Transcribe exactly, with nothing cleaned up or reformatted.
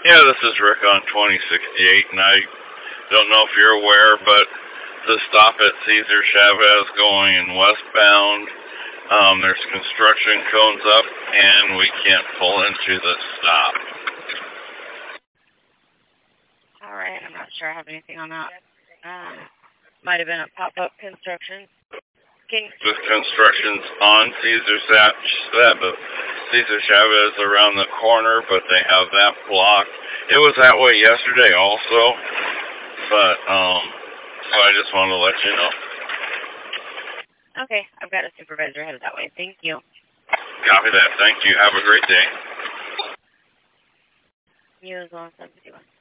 Yeah, this is Rick on twenty sixty-eight, and I don't know if you're aware, but the stop at Cesar Chavez going westbound, um, there's construction cones up, and we can't pull into the stop. All right, I'm not sure I have anything on that. Um, might have been a pop-up construction. Can The construction's on Cesar Chavez, Cesar Chavez around the corner, but they have that blocked. It was that way yesterday also, but um, so I just wanted to let you know. Okay, I've got a supervisor headed that way. Thank you. Copy that. Thank you. Have a great day. You as well, seven fifty-one.